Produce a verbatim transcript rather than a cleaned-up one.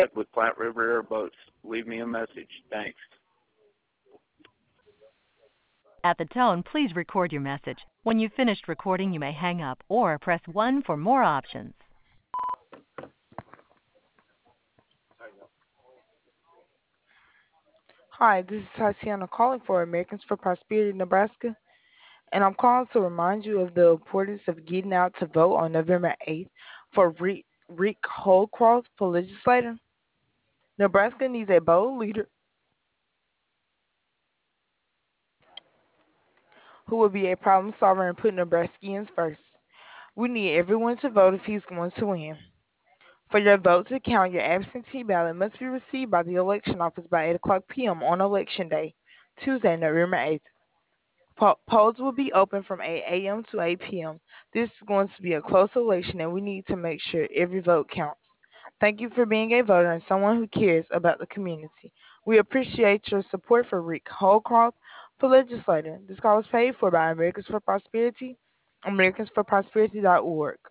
with Platte River Airboats. Leave me a message. Thanks. At the tone, please record your message. When you've finished recording, you may hang up or press one for more options. Hi, this is Tatiana calling for Americans for Prosperity, Nebraska, and I'm calling to remind you of the importance of getting out to vote on November eighth for Rick, Rick Holcroft for legislator. Nebraska needs a bold leader who will be a problem solver and put Nebraskans first. We need everyone to vote if he's going to win. For your vote to count, your absentee ballot must be received by the election office by eight o'clock p m on Election Day, Tuesday, November eighth. Po- polls will be open from eight a m to eight p m. This is going to be a close election, and we need to make sure every vote counts. Thank you for being a voter and someone who cares about the community. We appreciate your support for Rick Holcroft for legislator. This call is paid for by Americans for Prosperity, americans for prosperity dot org.